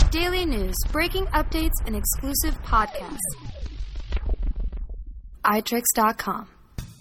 Daily news, breaking updates, and exclusive podcasts. iTricks.com.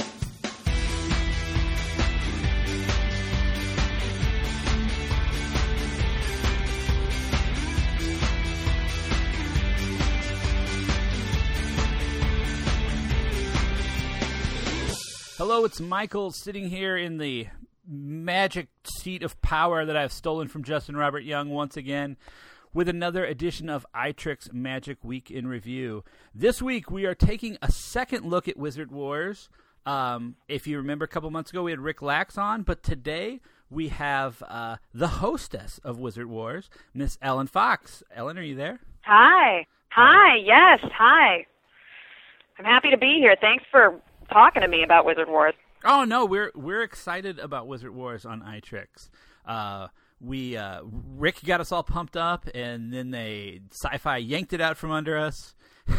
Hello, it's Michael sitting here in the magic seat of power that I've stolen from Justin Robert Young once again with another edition of iTricks Magic Week in Review. This week we are taking a second look at Wizard Wars. If you remember a couple months ago we had Rick Lax on, but today we have the hostess of Wizard Wars, Miss Ellen Fox. Ellen, are you there? Hi. Yes. Hi. I'm happy to be here. Thanks for talking to me about Wizard Wars. Oh no, we're excited about Wizard Wars on iTricks. Rick got us all pumped up, and then Sci-Fi yanked it out from under us.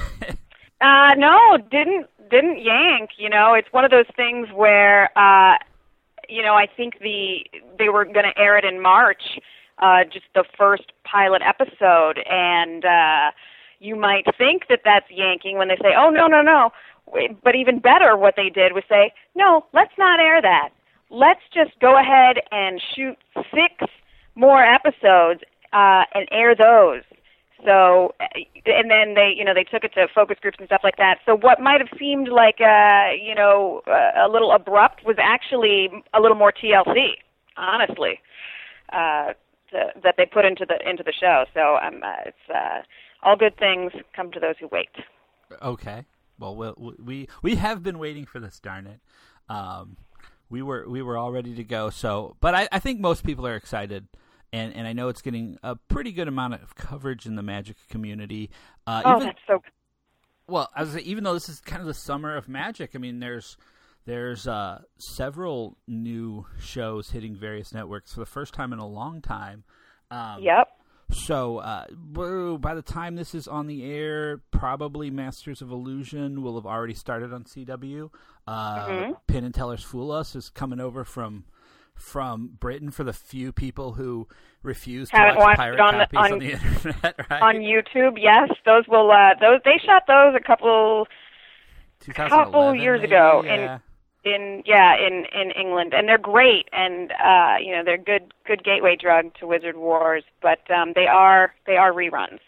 No, didn't yank. You know, it's one of those things where I think they were going to air it in March, just the first pilot episode, and you might think that that's yanking when they say, "Oh no." But even better, what they did was say, no, let's not air that. Let's just go ahead and shoot 6 more episodes and air those. So, and then they took it to focus groups and stuff like that. So what might have seemed like a little abrupt was actually a little more TLC, honestly, that they put into the show. So it's all good things come to those who wait. Okay. Well, we have been waiting for this, darn it. We were all ready to go. So, but I think most people are excited, and I know it's getting a pretty good amount of coverage in the Magic community. That's so good. Well, even though this is kind of the summer of Magic, I mean, there's several new shows hitting various networks for the first time in a long time. Yep. So, by the time this is on the air, probably Masters of Illusion will have already started on CW. Penn and Teller's Fool Us is coming over from Britain for the few people who refuse to watch pirate copies on the internet. Right? On YouTube, yes, those will. They shot those a couple years ago in England, and they're great, and they're good gateway drug to Wizard Wars, but they are reruns.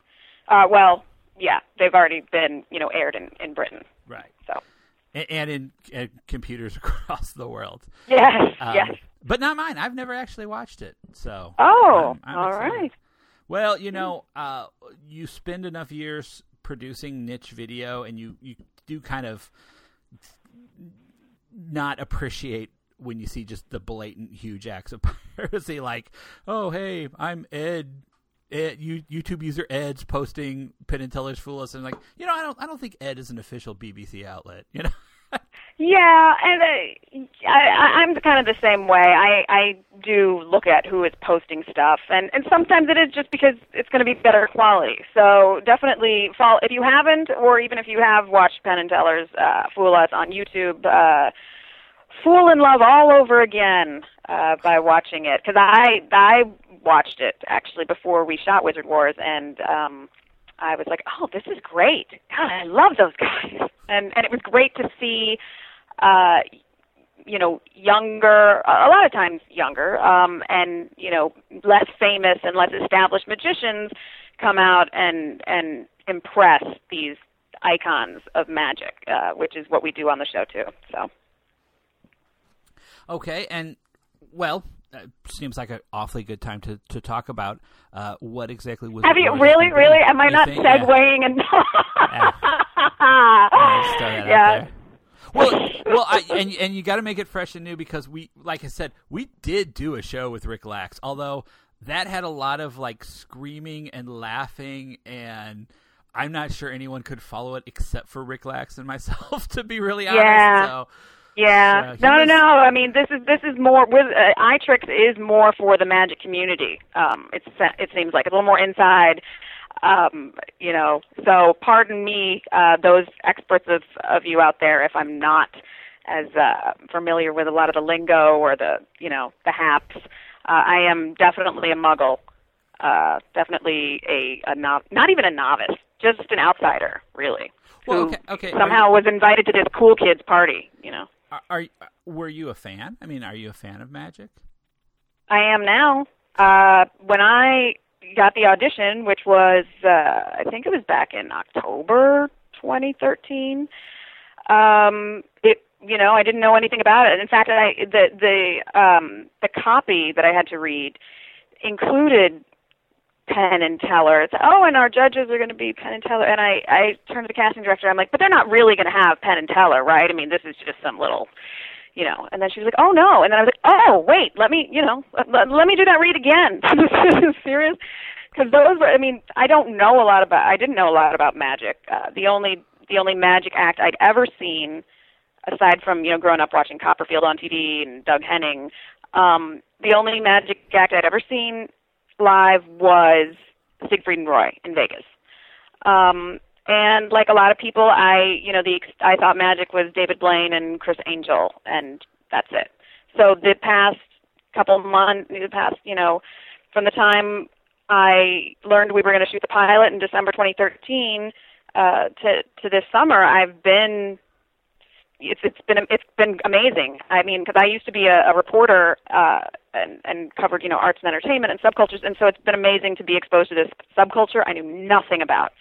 They've already been aired in Britain, right? So and in computers across the world. Yes, yes, but not mine. I've never actually watched it, so I'm all right. Well, you spend enough years producing niche video, and you do kind of not appreciate when you see just the blatant huge acts of piracy, like, oh hey, I'm Ed, YouTube user Ed's posting Penn and Teller's Fool Us, and like, I don't think Ed is an official BBC outlet, Yeah, and I'm kind of the same way. I do look at who is posting stuff, and sometimes it is just because it's going to be better quality. So definitely follow, if you haven't, or even if you have watched Penn and Teller's Fool Us on YouTube, fall in love all over again by watching it, because I watched it actually before we shot Wizard Wars, and I was like, oh, this is great. God, I love those guys. And it was great to see, younger, a lot of times younger, and, less famous and less established magicians come out and impress these icons of magic, which is what we do on the show too. So. Okay, and, well, seems like an awfully good time to talk about what exactly was. Have you really? Am I not segueing and? Yeah. Well, and you got to make it fresh and new, because like I said, we did do a show with Rick Lax, although that had a lot of like screaming and laughing, and I'm not sure anyone could follow it except for Rick Lax and myself, to be really honest. Yeah. So, yeah. No. I mean, this is more with iTricks is more for the Magic community. It seems like it's a little more inside. So pardon me, those experts of you out there, if I'm not as familiar with a lot of the lingo or the haps. I am definitely a muggle, definitely not even a novice, just an outsider, really. Well, who okay. somehow was invited to this cool kids party, you know. Were you a fan? I mean, are you a fan of Magic? I am now. When I got the audition, which was, I think it was back in October 2013, I didn't know anything about it. In fact, the copy that I had to read included Penn and Teller. It's, and our judges are going to be Penn and Teller. And I turned to the casting director. I'm like, but they're not really going to have Penn and Teller, right? I mean, this is just some little, And then she was like, oh no. And then I was like, oh wait, let me do that read again. Serious? Because those were. I mean, I didn't know a lot about Magic. The only Magic act I'd ever seen, aside from growing up watching Copperfield on TV and Doug Henning, the only Magic act I'd ever seen live was Siegfried and Roy in Vegas. And like a lot of people, I thought Magic was David Blaine and Chris Angel, and that's it. So the past couple months, from the time I learned we were going to shoot the pilot in December 2013 to this summer, it's been amazing. I mean, because I used to be a reporter and covered arts and entertainment and subcultures, and so it's been amazing to be exposed to this subculture I knew nothing about.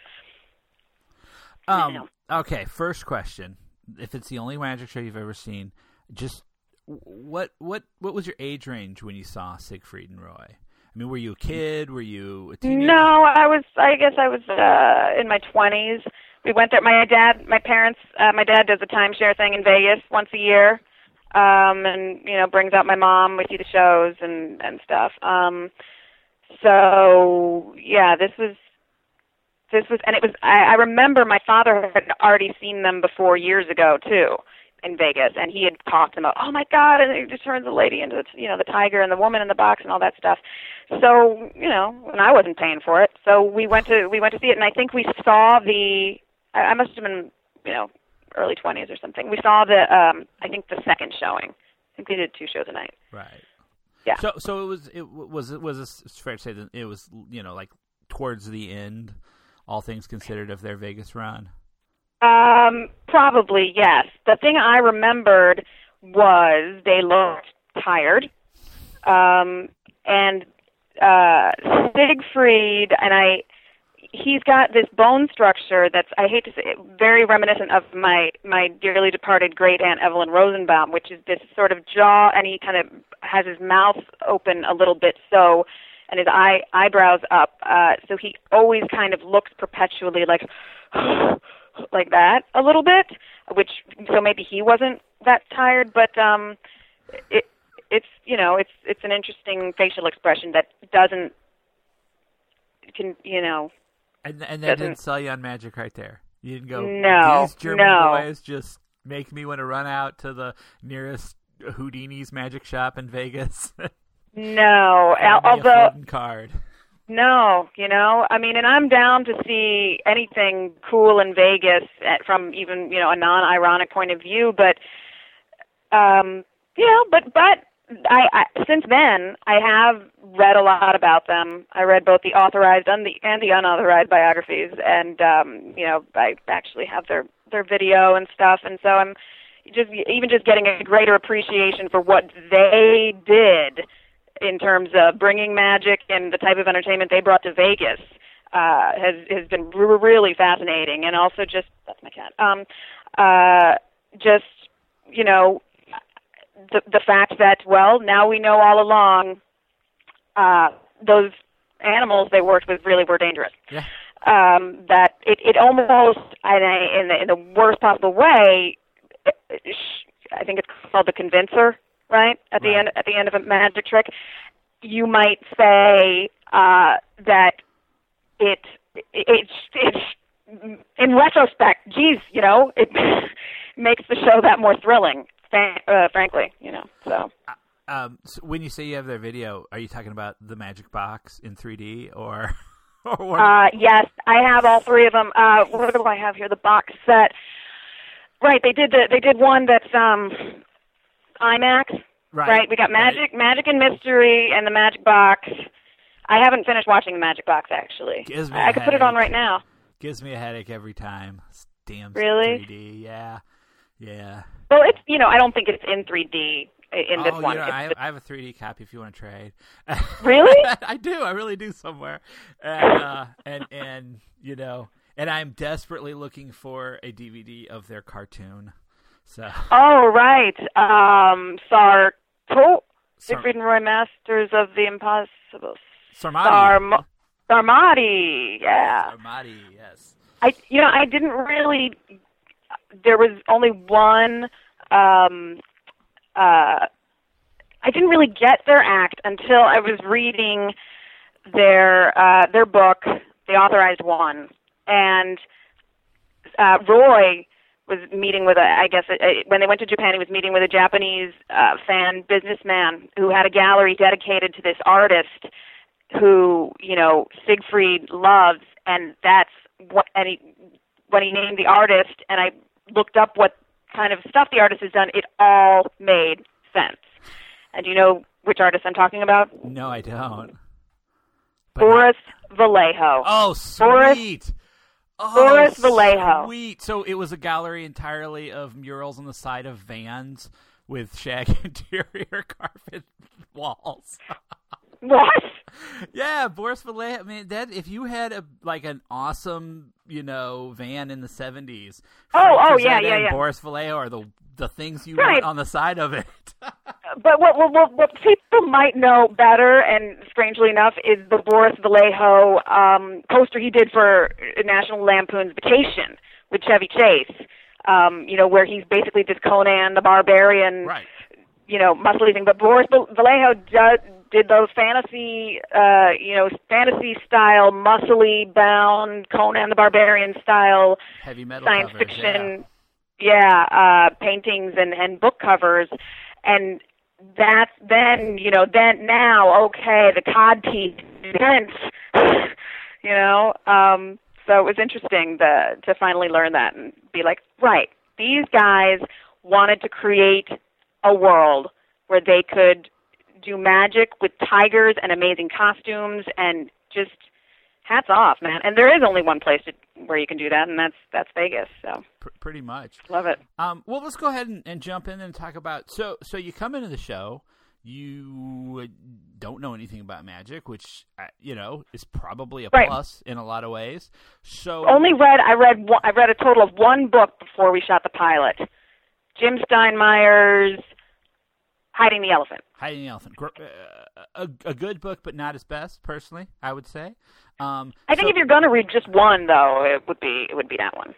Okay, first question: if it's the only Magic show you've ever seen, just what was your age range when you saw Siegfried and Roy? I mean, were you a kid? Were you a teenager? No, I guess I was in my 20s. We went there. My dad does a timeshare thing in Vegas once a year, and brings out my mom. We see the shows and stuff. So yeah, this was, and it was. I remember my father had already seen them before years ago too, in Vegas, and he had talked about, oh my God, and it just turns the lady into the tiger and the woman in the box and all that stuff. So and I wasn't paying for it, so we went to see it, and I think we saw I must have been early 20s or something. We saw I think the second showing. I think we did 2 shows a night. Right. Yeah. So it was it's fair to say that it was like towards the end, all things considered, of their Vegas run? Probably, yes. The thing I remembered was they looked tired. And Siegfried, he's got this bone structure that's, I hate to say it, very reminiscent of my dearly departed great aunt Evelyn Rosenbaum, which is this sort of jaw, and he kind of has his mouth open a little bit so, and his eyebrows up. So he always kind of looks perpetually like that a little bit, so maybe he wasn't that tired, but it's an interesting facial expression that doesn't. And that didn't sell you on Magic right there. You didn't go, these German boys just make me want to run out to the nearest Houdini's magic shop in Vegas. No, although card. No, I mean, and I'm down to see anything cool in Vegas from even a non-ironic point of view, but but I since then I have read a lot about them. I read both the authorized and the unauthorized biographies, and I actually have their video and stuff, and so I'm just getting a greater appreciation for what they did in terms of bringing Magic and the type of entertainment they brought to Vegas. Has been really fascinating, and also just, that's my cat. The fact that, well, now we know all along those animals they worked with really were dangerous. Yeah. That it almost, in the worst possible way, I think it's called the convincer, right? At the end of a magic trick, you might say that it in retrospect, it makes the show that more thrilling. Frankly, so. So when you say you have their video, are you talking about the Magic Box in 3D or what? Yes, I have all 3 of them. What do I have here? The box set. Right, they did one that's IMAX. Right. We got Magic and Mystery, and the Magic Box. I haven't finished watching the Magic Box, actually. I could put it on right now. Gives me a headache every time. Damn really? 3D, yeah. Well, it's I don't think it's in 3D in this one. I have a 3D copy if you want to trade. Really? I do. I really do somewhere. And and I'm desperately looking for a DVD of their cartoon. So. Oh right, Siegfried and Roy, Masters of the Impossible. Sarmati. Sarmati, yeah. Sarmati, yes. I didn't really. There was only one. I didn't really get their act until I was reading their book, the authorized one, and Roy was meeting with when they went to Japan, he was meeting with a Japanese fan businessman who had a gallery dedicated to this artist who Siegfried loves, and that's what. And when he named the artist, and I looked up what kind of stuff the artist has done, it all made sense. And do you know which artist I'm talking about? No, I don't. Boris Vallejo. Oh, sweet. Boris Vallejo. Sweet. So it was a gallery entirely of murals on the side of vans with shag interior carpet walls. What? Yeah, Boris Vallejo. I mean, that if you had an awesome, van in the 70s. Yeah. Boris Vallejo are the things you want on the side of it. But what people might know better, and strangely enough, is the Boris Vallejo poster he did for National Lampoon's Vacation with Chevy Chase. Where he's basically this Conan the Barbarian, right? muscly thing. But Boris Vallejo did those fantasy style, muscly bound Conan the Barbarian style, heavy metal science covers, fiction, paintings and book covers, and that's then the cod teeth sense, So it was interesting to finally learn that and be like, right, these guys wanted to create a world where they could do magic with tigers and amazing costumes, and just hats off, man. And there is only one place where you can do that, and that's Vegas. So pretty much love it. Well, let's go ahead and jump in and talk about. So you come into the show, you don't know anything about magic, which is probably a plus in a lot of ways. So I read a total of one book before we shot the pilot. Jim Steinmeier's Hiding the Elephant. Hiding the Elephant. A good book, but not his best, personally, I would say. I think if you're going to read just one, though, it would be that one.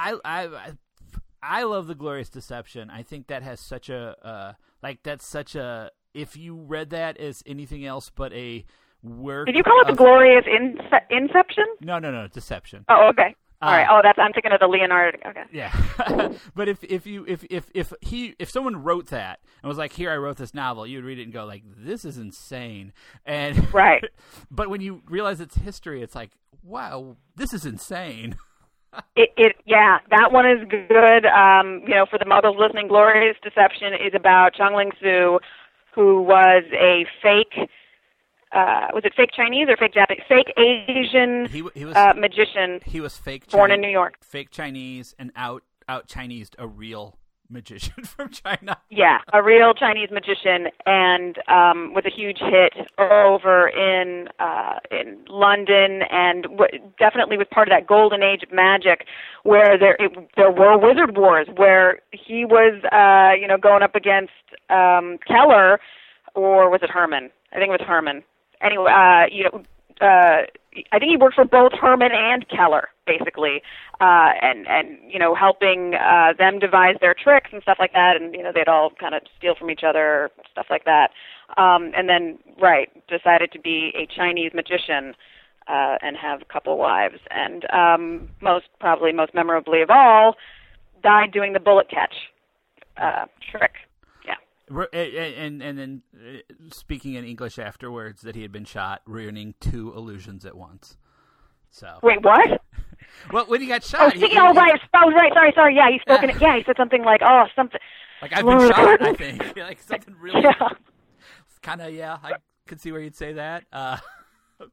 I love The Glorious Deception. I think that has such a if you read that as anything else but a work. Did you call it The Glorious Inception? No, Deception. Oh, okay. All right. I'm thinking of the Leonardo. Okay. Yeah, but if someone wrote that and was like, "Here, I wrote this novel," you would read it and go like, "This is insane." And right. But when you realize it's history, it's like, "Wow, this is insane." That one is good. For the mothers listening, Glorious Deception is about Chong Ling Soo, who was a fake. Was it fake Chinese or fake Japanese? Fake Asian magician. He was fake born in New York. Fake Chinese and out Chinesed a real magician from China. Yeah, a real Chinese magician, and with a huge hit over in London, and definitely was part of that golden age of magic, where there were wizard wars, where he was going up against Keller, or was it Herman? I think it was Herman. Anyway, I think he worked for both Herman and Keller, basically, and helping them devise their tricks and stuff like that, and they'd all kind of steal from each other, stuff like that, and then decided to be a Chinese magician and have a couple wives, and most memorably of all, died doing the bullet catch trick. And then speaking in English afterwards, that he had been shot, ruining 2 illusions at once. So wait, what? Well, when he got shot, right. Sorry. Yeah, he spoke. He said something like, something like I've been shot. I think like something really kind of. Yeah, I could see where you'd say that.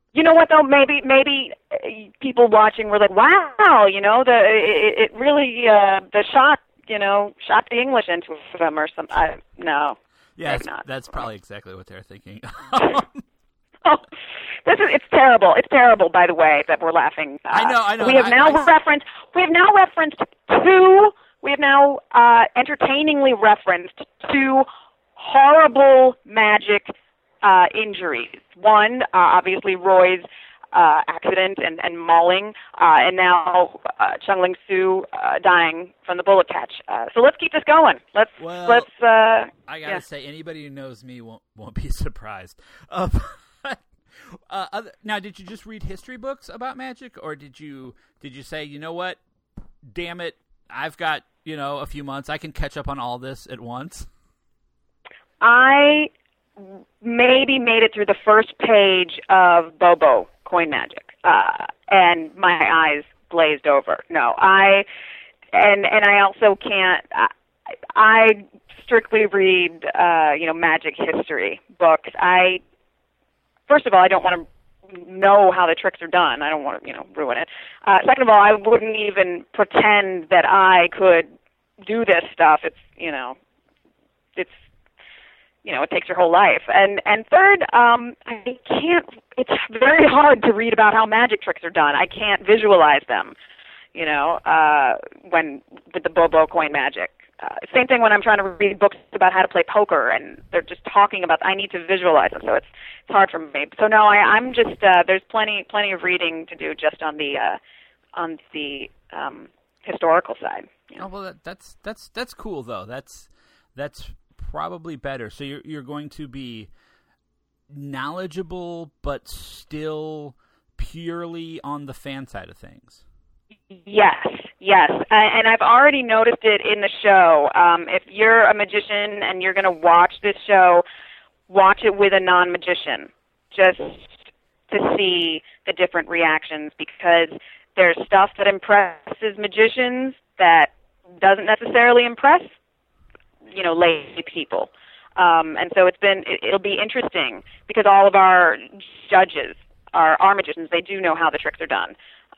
You know what though? Maybe people watching were like, "Wow, it really the shot the English into them or something." No. Yeah, not. That's probably exactly what they're thinking. Oh, it's terrible. It's terrible, by the way, that we're laughing. I know. We have now entertainingly referenced two horrible magic injuries. One, obviously, Roy's accident and mauling, and now Chung-Ling Soo dying from the bullet catch. So let's keep this going. I gotta say, anybody who knows me won't be surprised. Now, did you just read history books about magic, or did you say, you know what, damn it, I've got a few months, I can catch up on all this at once? I maybe made it through the first page of Bobo Coin Magic, and my eyes glazed over. No, I also can't. I strictly read, magic history books. First of all, I don't want to know how the tricks are done. I don't want to, ruin it. Second of all, I wouldn't even pretend that I could do this stuff. It takes your whole life. And third, I can't. It's very hard to read about how magic tricks are done. I can't visualize them. When with the Bobo Coin Magic. Same thing when I'm trying to read books about how to play poker, and they're just talking about. I need to visualize them, so it's hard for me. So no, I'm just there's plenty of reading to do just on the historical side. Oh well, that's cool though. That's probably better. So you're going to be knowledgeable, but still purely on the fan side of things. Yes, and I've already noticed it in the show. If you're a magician and you're going to watch this show, watch it with a non-magician, just to see the different reactions, because there's stuff that impresses magicians that doesn't necessarily impress, lay people. And so it'll be interesting, because all of our judges are magicians. They do know how the tricks are done.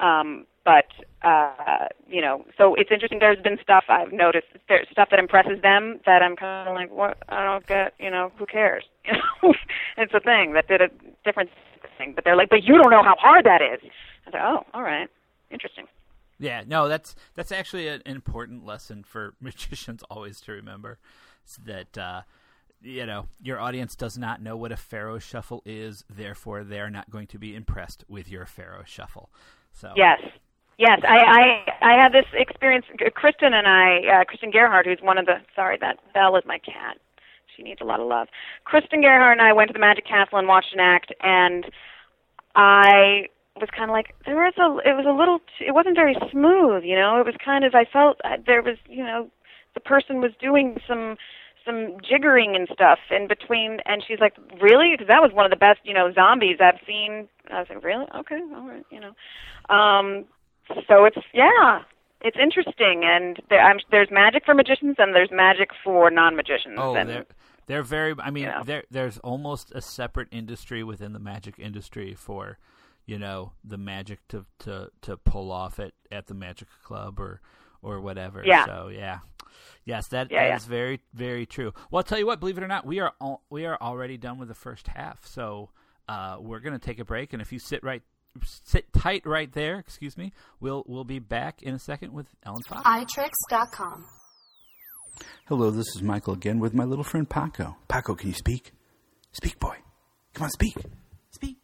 So it's interesting. There's been stuff I've noticed, there's stuff that impresses them that I'm kind of like, what? I don't get, who cares? It's a thing that did a different thing, but they're like, but you don't know how hard that is. I said, oh, all right, interesting. Yeah, no, that's actually an important lesson for magicians always to remember, that your audience does not know what a Pharaoh shuffle is, therefore they are not going to be impressed with your Pharaoh shuffle. So yes, I had this experience. Kristen Gerhardt, who's one of the. Sorry, that Belle is my cat. She needs a lot of love. Kristen Gerhardt and I went to the Magic Castle and watched an act, and I was kind of like, it wasn't very smooth, it was kind of, I felt there was, the person was doing some jiggering and stuff in between, and she's like, really? Because that was one of the best, zombies I've seen. I was like, really? Okay, all right, So it's interesting, and there's magic for magicians and there's magic for non-magicians. Oh, they're very. I mean, there's almost a separate industry within the magic industry for, the magic to pull off at the Magic Club or whatever. Yeah. So yes, that is very, very true. Well, I'll tell you what. Believe it or not, we are already done with the first half. So we're gonna take a break, and if you sit tight right there, excuse me, we'll be back in a second with Ellen Fox. iTricks.com. Hello, this is Michael again with my little friend Paco. Paco, can you speak? Speak, boy. Come on, speak. Speak.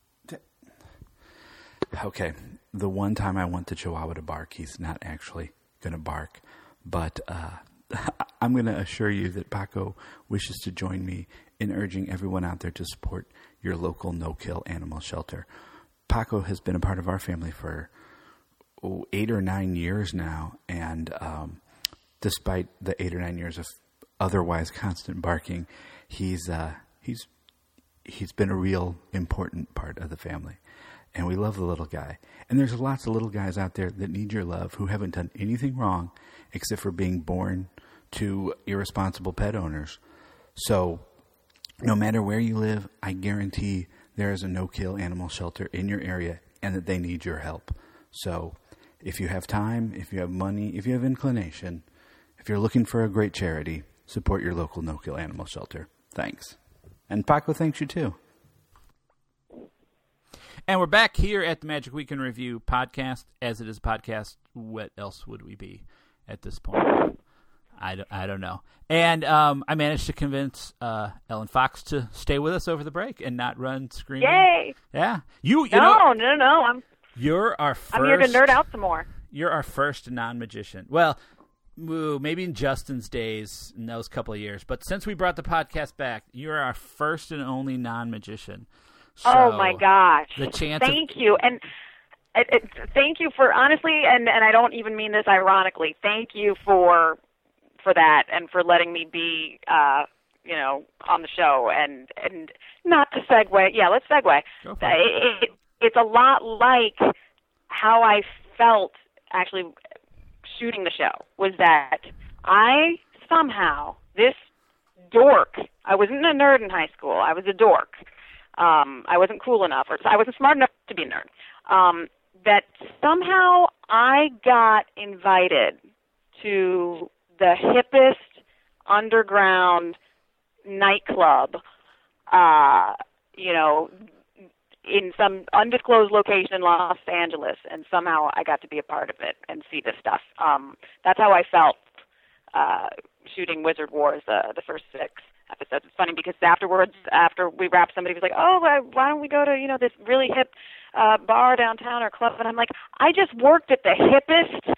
Okay, the one time I want the Chihuahua to bark, he's not actually going to bark, but I'm going to assure you that Paco wishes to join me in urging everyone out there to support your local no-kill animal shelter. Paco has been a part of our family for 8 or 9 years now, and despite the 8 or 9 years of otherwise constant barking, he's been a real important part of the family, and we love the little guy. And there's lots of little guys out there that need your love who haven't done anything wrong except for being born to irresponsible pet owners. So no matter where you live, I guarantee there is a no-kill animal shelter in your area and that they need your help. So if you have time, if you have money, if you have inclination, if you're looking for a great charity, support your local no-kill animal shelter. Thanks. And Paco thanks you too. And we're back here at the Magic Week in Review podcast. As it is a podcast, what else would we be at this point? I don't know. And I managed to convince Ellen Fox to stay with us over the break and not run screaming. Yay! Yeah. No. You're our first. I'm here to nerd out some more. You're our first non-magician. Well, maybe in Justin's days in those couple of years, but since we brought the podcast back, you're our first and only non-magician. So oh my gosh! Thank you, and thank you for honestly, and I don't even mean this ironically. Thank you for that and for letting me be, on the show and not to segue. Yeah, let's segue. Go for it. It's a lot like how I felt actually shooting the show, was that I somehow, this dork, I wasn't a nerd in high school, I was a dork. I wasn't cool enough, or I wasn't smart enough to be a nerd. That somehow I got invited to the hippest underground nightclub, in some undisclosed location in Los Angeles, and somehow I got to be a part of it and see this stuff. That's how I felt shooting Wizard Wars, the first 6 episodes. It's funny because afterwards, after we wrapped, somebody was like, "Oh, why don't we go to this really hip bar downtown or club?" And I'm like, "I just worked at the hippest,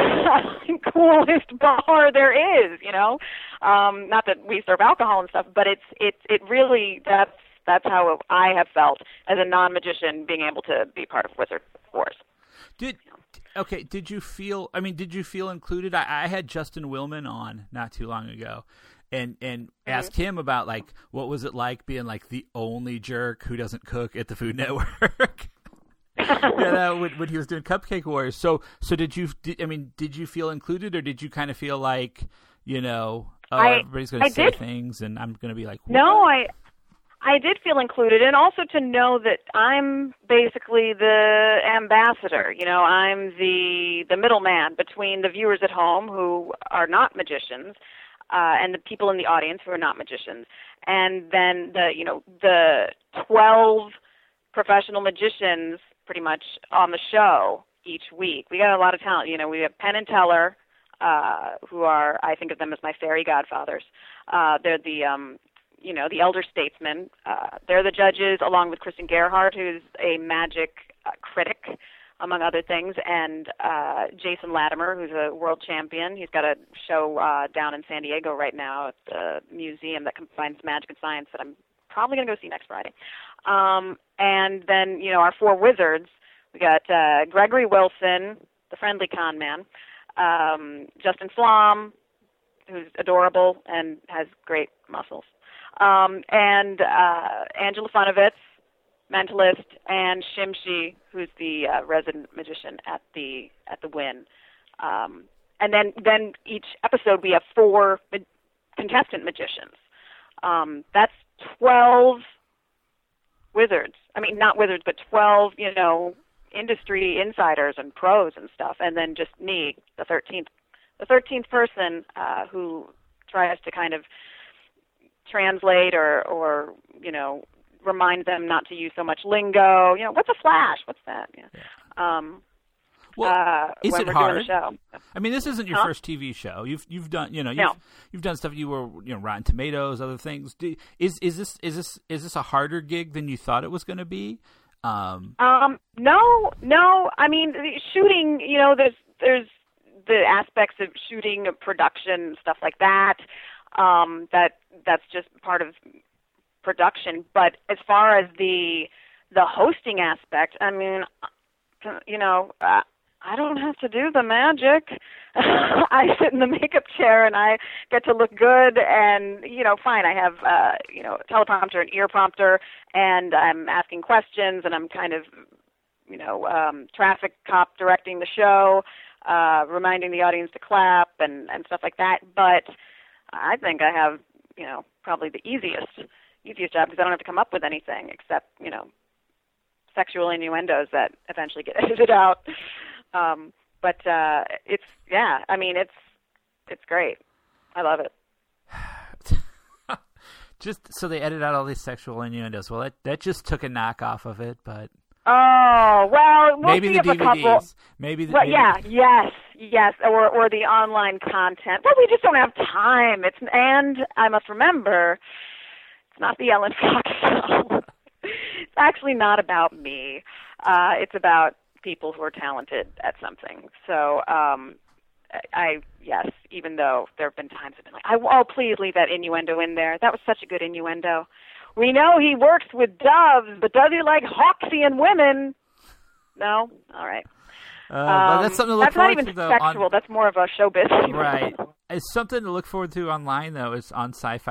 coolest bar there is." Not that we serve alcohol and stuff, but it really that's how I have felt as a non-magician being able to be part of Wizard Wars. Did you feel included? I had Justin Willman on not too long ago and asked him about what was it like being the only jerk who doesn't cook at the Food Network. When he was doing Cupcake Wars. So did you feel included, or did you kind of feel like, everybody's going to say things and I'm going to be like, what? No, I did feel included, and also to know that I'm basically the ambassador. I'm the middleman between the viewers at home who are not magicians and the people in the audience who are not magicians, and then the 12 professional magicians pretty much on the show each week. We got a lot of talent. We have Penn and Teller, who are, I think of them as my fairy godfathers. They're the elder statesmen. They're the judges, along with Kristen Gerhardt, who's a magic critic, among other things, and Jason Latimer, who's a world champion. He's got a show down in San Diego right now at the museum that combines magic and science that I'm probably going to go see next Friday. And then, our 4 wizards. We got Gregory Wilson, the friendly con man, Justin Flom, who's adorable and has great muscles, and Angela Funovitz, mentalist, and Shimshi, who's the resident magician at the Wynn. And then each episode we have 4 contestant magicians. That's 12 wizards. I mean, not wizards, but 12, industry insiders and pros and stuff. And then just me, the 13th person who tries to kind of translate or remind them not to use so much lingo. What's a flash? What's that? Yeah. Is it hard? Show. I mean, this isn't your first TV show. You've done you've done stuff. You were Rotten Tomatoes, other things. Is this a harder gig than you thought it was going to be? No. I mean, shooting. There's the aspects of shooting, production, stuff like that. That's just part of production. But as far as the hosting aspect, I mean, I don't have to do the magic. I sit in the makeup chair and I get to look good and, fine. I have, a teleprompter and ear prompter and I'm asking questions and I'm kind of, traffic cop directing the show, reminding the audience to clap and stuff like that. But I think I have, probably the easiest easiest job because I don't have to come up with anything except, sexual innuendos that eventually get edited out. But it's great. I love it. Just so they edit out all these sexual innuendos. Well, that just took a knock off of it, but oh well, we'll maybe see the if DVDs, a couple. maybe the Well, yeah, yes, or the online content. But we just don't have time. And I must remember, it's not the Ellen Fox show. It's actually not about me. It's about people who are talented at something. So, yes, even though there have been times I've been like, please leave that innuendo in there. That was such a good innuendo. We know he works with doves, but does he like Hawksian women? No? All right. But that's something to look forward to, That's though. not even sexual. That's more of a showbiz. Right. It's something to look forward to online, though. It's on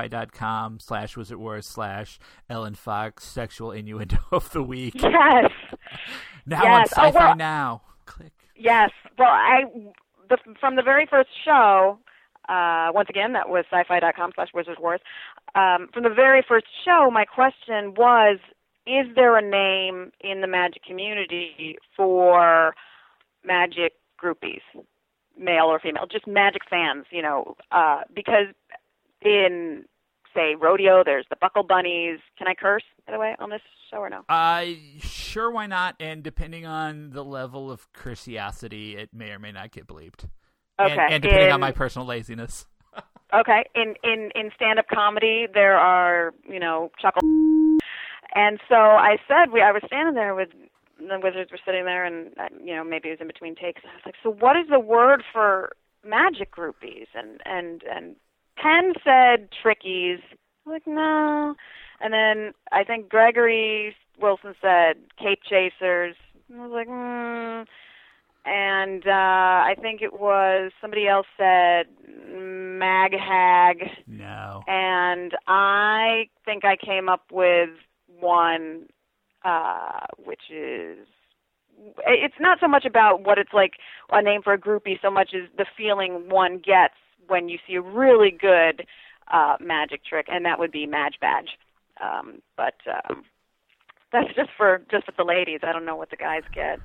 sci-fi.com/WizardWars/Ellen Fox Sexual Innuendo of the Week. Yes. Now yes. on Sci-Fi Now. Click. Yes. Well, from the very first show, once again, that was sci-fi.com/WizardWars. From the very first show, my question was, is there a name in the magic community for magic groupies, male or female, just magic fans, because in, say, rodeo, there's the Buckle Bunnies. Can I curse, by the way, on this show or no? Sure, why not? And depending on the level of cursiosity, it may or may not get bleeped. Okay. And depending on my personal laziness. Okay. In stand-up comedy, there are, chuckle. And so I said, I was standing there with the wizards were sitting there, and maybe it was in between takes. And I was like, so what is the word for magic groupies? And Penn said trickies. I'm like, no. And then I think Gregory Wilson said cape chasers. And I was like, And I think it was somebody else said mag hag. No. And I think I came up with one, which is, it's not so much about what it's like a name for a groupie so much as the feeling one gets when you see a really good magic trick, and that would be Madge Badge. But that's just for the ladies. I don't know what the guys get.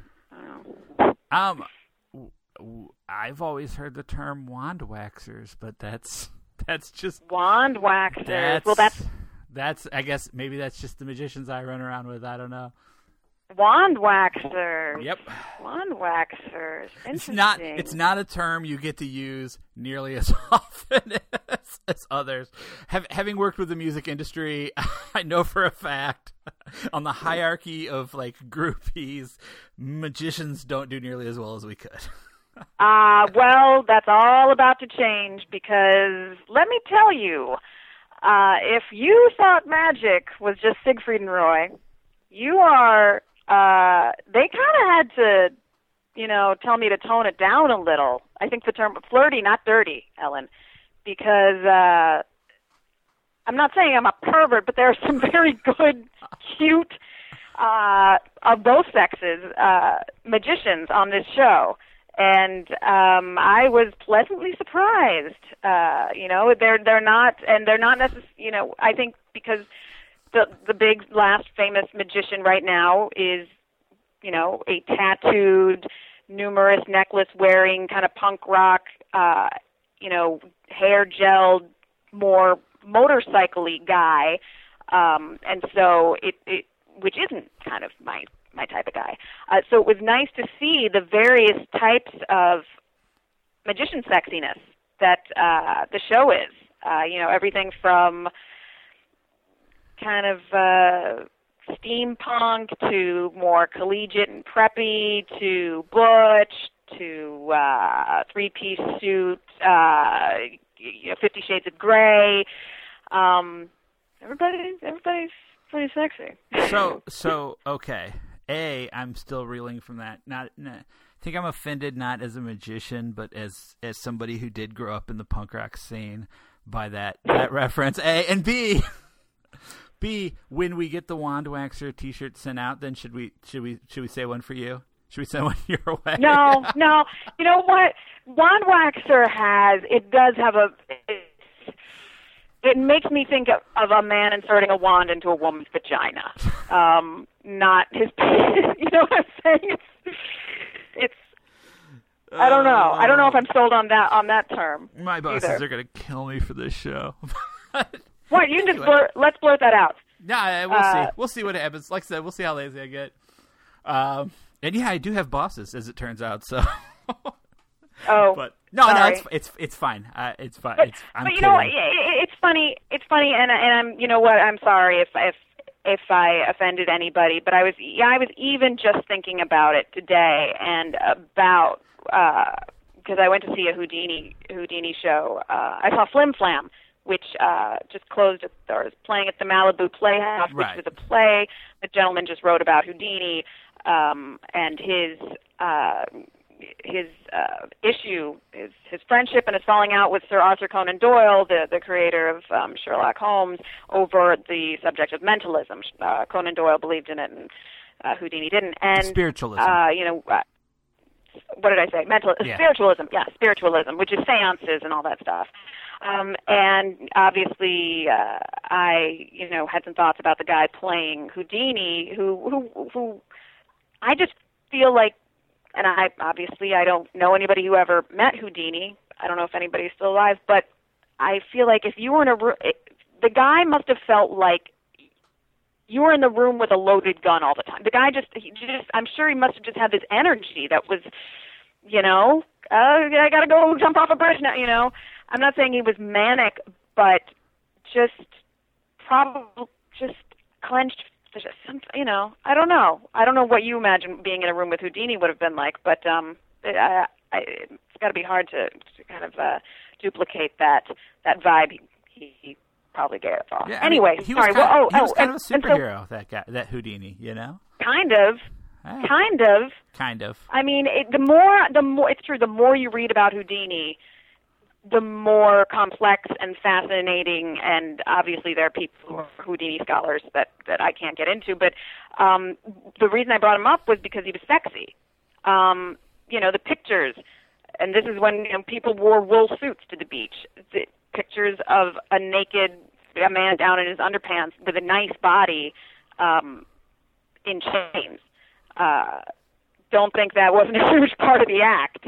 I've always heard the term wand waxers, but that's just wand waxers. That's I guess maybe that's just the magicians I run around with. I don't know. Wand waxers. Yep. Wand waxers. Interesting. It's not a term you get to use nearly as often as others. Having worked with the music industry, I know for a fact on the hierarchy of like groupies, magicians don't do nearly as well as we could. Well, that's all about to change because let me tell you, if you thought magic was just Siegfried and Roy, you are. They kind of had to, tell me to tone it down a little. I think the term flirty, not dirty, Ellen, because I'm not saying I'm a pervert, but there are some very good, cute, of both sexes, magicians on this show. And I was pleasantly surprised. They're not necessarily. I think because the big last famous magician right now is, a tattooed, numerous necklace wearing kind of punk rock, hair gelled, more motorcycle-y guy, and so it which isn't kind of my type of guy. So it was nice to see the various types of magician sexiness that the show is. Everything from kind of steampunk to more collegiate and preppy to butch to three-piece suit, 50 Shades of Grey. Everybody's pretty sexy. So okay. I'm still reeling from that. I think I'm offended not as a magician, but as somebody who did grow up in the punk rock scene by that reference. A and B. When we get the Wand Waxer T-shirt sent out, then should we say one for you? Should we send one your way? No. You know what? Wand Waxer does have it makes me think of a man inserting a wand into a woman's vagina. Not his, you know what I'm saying? It's I don't know. I don't know if I'm sold on that term. My bosses are going to kill me for this show. What? You can just let's blurt that out. Nah, we'll see. We'll see what happens. Like I said, we'll see how lazy I get. And yeah, I do have bosses, as it turns out. So. But no, it's fine. It's fine. But you know what? It's funny. It's funny, and I'm. You know what? I'm sorry if I offended anybody, but I was even just thinking about it today and about. Because I went to see a Houdini show. I saw Flim Flam, which just closed or is playing at the Malibu Playhouse, which was a play. The gentleman just wrote about Houdini and his issue, his friendship and his falling out with Sir Arthur Conan Doyle, the creator of Sherlock Holmes, over the subject of mentalism. Conan Doyle believed in it, and Houdini didn't. And spiritualism. What did I say? Spiritualism. Yeah, spiritualism, which is seances and all that stuff. And obviously, I had some thoughts about the guy playing Houdini, who I just feel like, and I don't know anybody who ever met Houdini. I don't know if anybody's still alive, but I feel like if you were in a room, the guy must have felt like you were in the room with a loaded gun all the time. The guy I'm sure he must have just had this energy that was, I got to go jump off a bridge now, I'm not saying he was manic, but just probably just clenched, I don't know. I don't know what you imagine being in a room with Houdini would have been like, but it's got to be hard to kind of duplicate that vibe he probably gave off. Yeah, anyway, he sorry. Was he was kind of a superhero, that guy, that Houdini, Kind of. Hey. Kind of. I mean, the more it's true. The more you read about Houdini, the more complex and fascinating, and obviously there are people who are Houdini scholars that I can't get into. But the reason I brought him up was because he was sexy. The pictures, and this is when people wore wool suits to the beach. The pictures of a man down in his underpants with a nice body in chains. Don't think that wasn't a huge part of the act.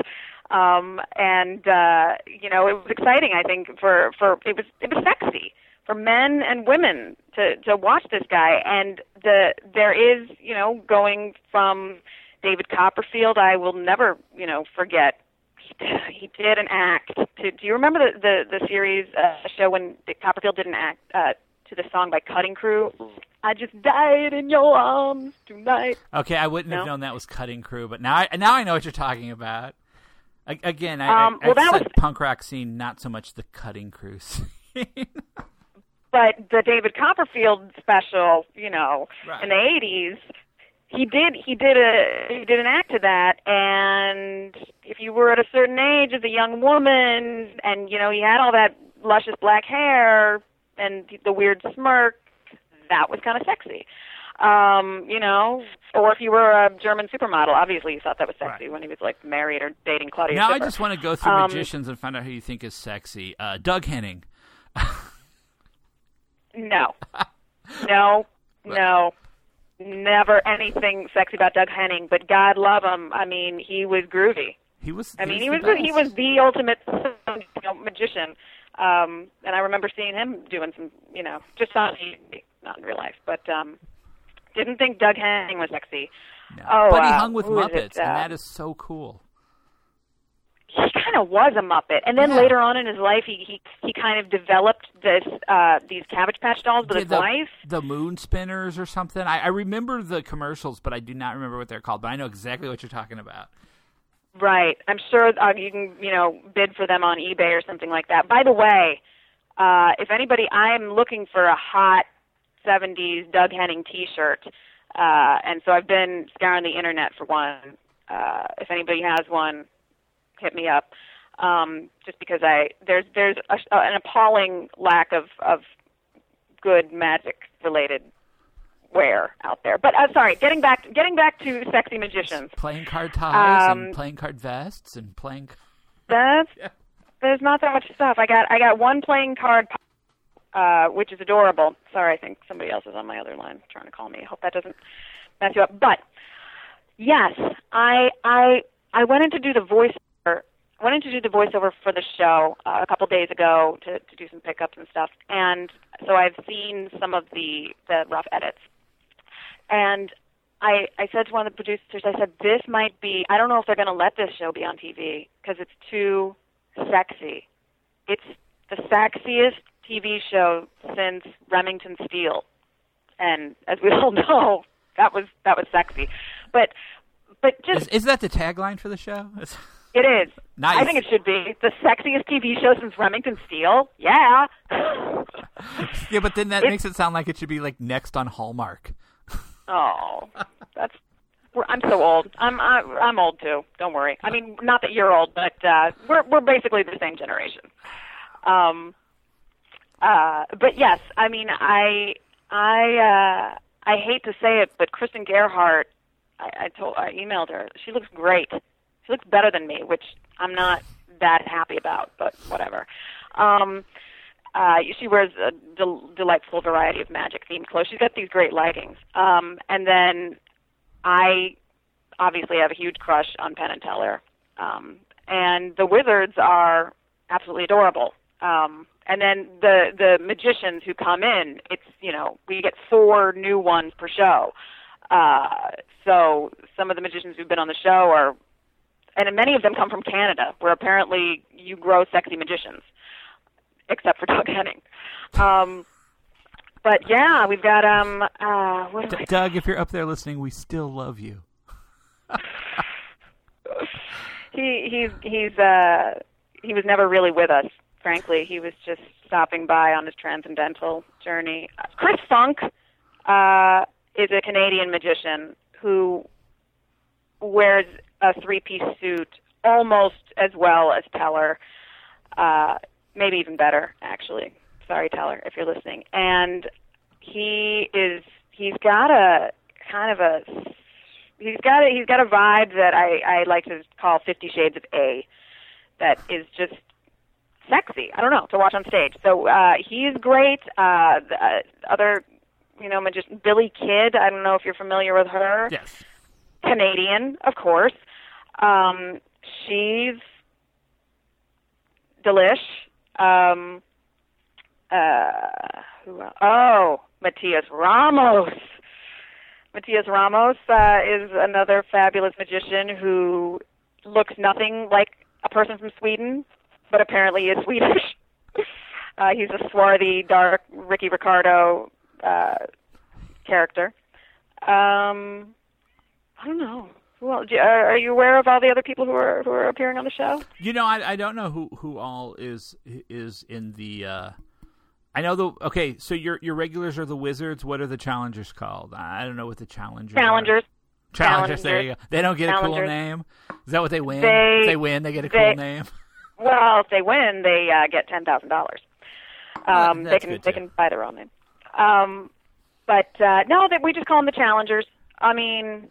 It was exciting, I think, it was sexy for men and women to watch this guy. And there is, going from David Copperfield, I will never, forget. He did an act do you remember the series show when Copperfield did an act to the song by Cutting Crew? I just died in your arms tonight. Okay, I wouldn't have known that was Cutting Crew, but now I know what you're talking about. Again, I said punk rock scene, not so much the Cutting Crew scene. But the David Copperfield special, in the 80s, he did an act to that, and if you were at a certain age as a young woman, and he had all that luscious black hair and the weird smirk, that was kind of sexy. Or if you were a German supermodel, obviously you thought that was sexy when he was married or dating Claudia Now Schiffer. I just want to go through magicians and find out who you think is sexy. Doug Henning. No. Never anything sexy about Doug Henning, but God love him. I mean, he was groovy. He was the ultimate magician. And I remember seeing him doing some, just on TV, not in real life, but didn't think Doug Henning was sexy. No. But he hung with Muppets, and that is so cool. He kind of was a Muppet, and then later on in his life, he kind of developed these Cabbage Patch dolls with his wife. The Moon Spinners or something. I remember the commercials, but I do not remember what they're called. But I know exactly what you're talking about. Right. I'm sure you can, bid for them on eBay or something like that. By the way, if anybody, I'm looking for a hot 70s Doug Henning T-shirt, and so I've been scouring the internet for one. If anybody has one, hit me up. Just because there's an appalling lack of good magic related wear out there. But sorry, getting back to sexy magicians. Playing card ties and playing card vests and playing. There's not that much stuff. I got one playing card which is adorable. Sorry, I think somebody else is on my other line trying to call me. I hope that doesn't mess you up. But yes, I went in to do the voiceover. For the show a couple days ago to do some pickups and stuff, and so I've seen some of the rough edits. And I said to one of the producers, I said, this might be, I don't know if they're going to let this show be on TV because it's too sexy. It's the sexiest TV show since Remington Steele, and as we all know, that was sexy. But just is that the tagline for the show? It is. Nice. I think it should be the sexiest TV show since Remington Steele. Yeah. Yeah, but then that makes it sound like it should be like next on Hallmark. Oh, I'm so old. I'm old too. Don't worry. I mean, not that you're old, but we're basically the same generation. But yes, I mean, I hate to say it, but Kristen Gerhardt, I emailed her. She looks great. She looks better than me, which I'm not that happy about, but whatever. She wears a delightful variety of magic-themed clothes. She's got these great leggings. And then I obviously have a huge crush on Penn and Teller. And the Wizards are absolutely adorable. And then the magicians who come in, it's, we get 4 new ones per show. So some of the magicians who've been on the show are, and many of them come from Canada, where apparently you grow sexy magicians, except for Doug Henning. But yeah, we've got Doug, if you're up there listening, we still love you. He was never really with us, frankly. He was just stopping by on his transcendental journey. Chris Funk is a Canadian magician who wears a 3-piece suit almost as well as Teller, maybe even better, actually. Sorry, Teller, if you're listening. And he's got a vibe that I like to call 50 Shades of A, that is just sexy. I don't know, to watch on stage. So he's great. Other, magician, Billy Kidd. I don't know if you're familiar with her. Yes. Canadian, of course. She's delish. Who else? Oh, Matias Ramos. Matias Ramos is another fabulous magician who looks nothing like a person from Sweden, but apparently is Swedish. He's a swarthy, dark Ricky Ricardo character. I don't know. Well, are you aware of all the other people who are appearing on the show? I don't know who all is in the. I know okay. So your regulars are the Wizards. What are the challengers called? I don't know what the challengers. Challengers. Are. Challengers. There you go. They don't get a cool name. Is that what they win? If they win, they get a cool name. Well, if they win, they get $10,000. They can buy their own name. But no, we just call them the challengers. I mean.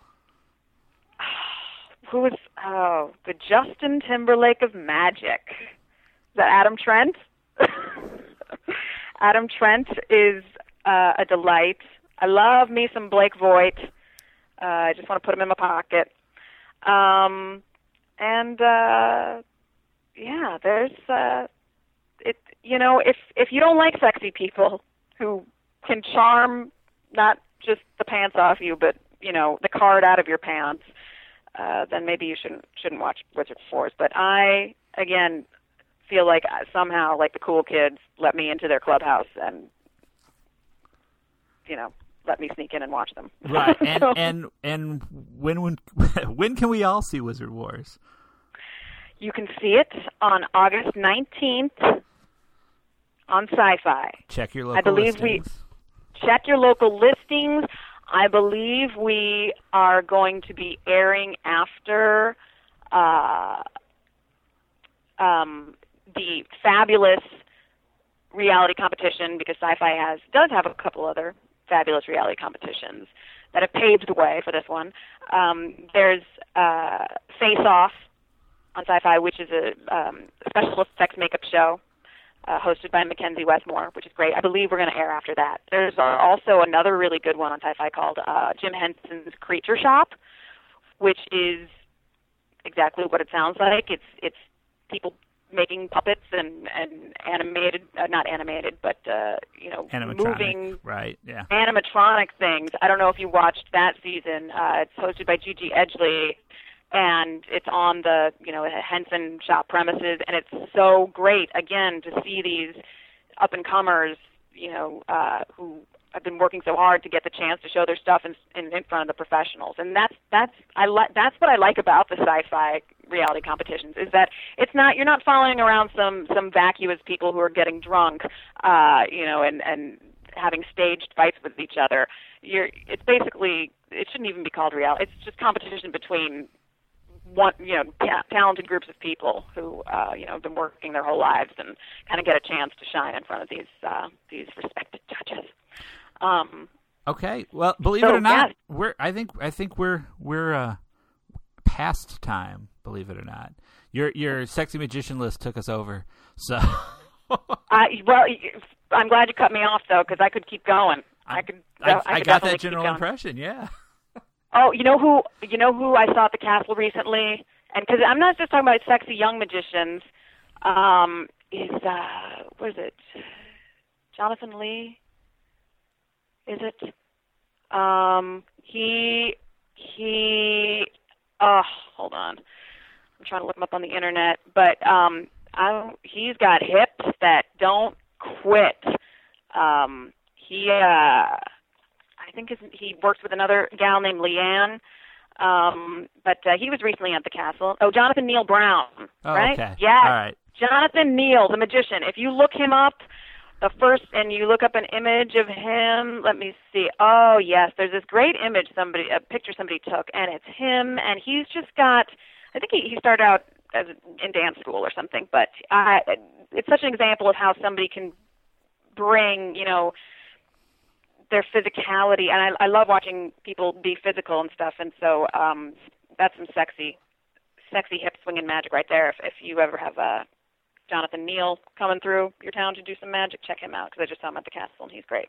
Who is the Justin Timberlake of magic? Is that Adam Trent? Adam Trent is a delight. I love me some Blake Voigt. I just want to put him in my pocket. Yeah, there's it. If you don't like sexy people who can charm not just the pants off you, but the card out of your pants. Then maybe you shouldn't watch Wizard Force. But I, again, feel like somehow, like the cool kids, let me into their clubhouse and, let me sneak in and watch them. Right. And when can we all see Wizard Wars? You can see it on August 19th on Sci-Fi. Check your local listings. Check your local listings. I believe we are going to be airing after the fabulous reality competition, because Sci-Fi does have a couple other fabulous reality competitions that have paved the way for this one. There's Face Off on Sci-Fi, which is a special effects makeup show hosted by Mackenzie Westmore, which is great. I believe we're going to air after that. There's also another really good one on Sci-Fi called Jim Henson's Creature Shop, which is exactly what it sounds like. It's people making puppets and animated, not animated, but moving right, yeah, animatronic things. I don't know if you watched that season. It's hosted by Gigi Edgley, and it's on the Henson shop premises, and it's so great again to see these up and comers, who have been working so hard to get the chance to show their stuff in front of the professionals. And that's what I like about the sci-fi reality competitions, is that you're not following around some vacuous people who are getting drunk, and having staged fights with each other. It's basically, it shouldn't even be called reality. It's just competition between talented groups of people who have been working their whole lives and kind of get a chance to shine in front of these respected judges. Okay, well, believe it or not, I think we're past time. Believe it or not, your sexy magician list took us over. So, well, I'm glad you cut me off though, because I could keep going. I got that general impression. Yeah. Oh, you know who I saw at the castle recently, and because I'm not just talking about sexy young magicians. What is it? Jonathan Lee. Is it? Hold on. I'm trying to look him up on the internet, but he's got hips that don't quit. I think he works with another gal named Leanne, but he was recently at the castle. Oh, Jonathan Neal Brown, right? Okay. Yes. All right. Jonathan Neal, the magician. If you look him up, and you look up an image of him, let me see. Oh, yes, there's this great image, a picture somebody took, and it's him, and he's just got, I think he started out in dance school or something, but it's such an example of how somebody can bring, their physicality, and I love watching people be physical and stuff, and so that's some sexy hip swinging magic right there. If you ever have Jonathan Neal coming through your town to do some magic, check him out, because I just saw him at the castle, and he's great.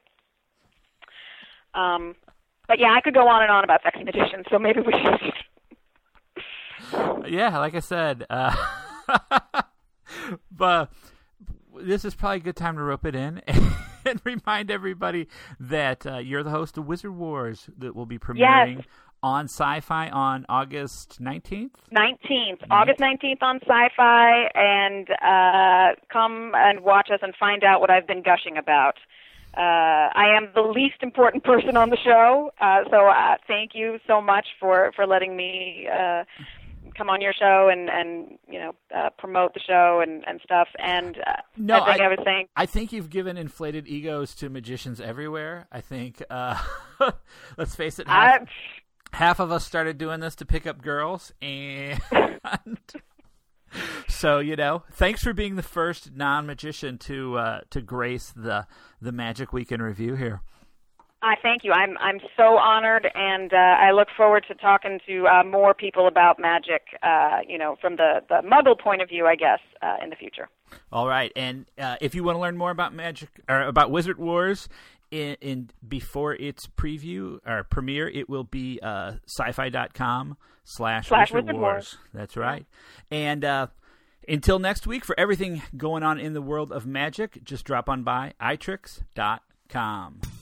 But yeah, I could go on and on about sexy magicians, so maybe we should. Yeah, like I said, but this is probably a good time to rope it in and remind everybody that you're the host of Wizard Wars that will be premiering on Sci-Fi on August 19th? 19th. August 19th on Sci-Fi, and come and watch us and find out what I've been gushing about. I am the least important person on the show, so thank you so much for letting me come on your show and promote the show and stuff. And I think you've given inflated egos to magicians everywhere. I think, let's face it, half of us started doing this to pick up girls, and so thanks for being the first non-magician to grace the Magic Week in Review here. I thank you. I'm so honored, and I look forward to talking to more people about magic, from the Muggle point of view, I guess, in the future. All right, and if you want to learn more about magic or about Wizard Wars, in before its preview or premiere, it will be sci-fi.com/Wizard Wars. That's right. And until next week, for everything going on in the world of magic, just drop on by iTricks.com.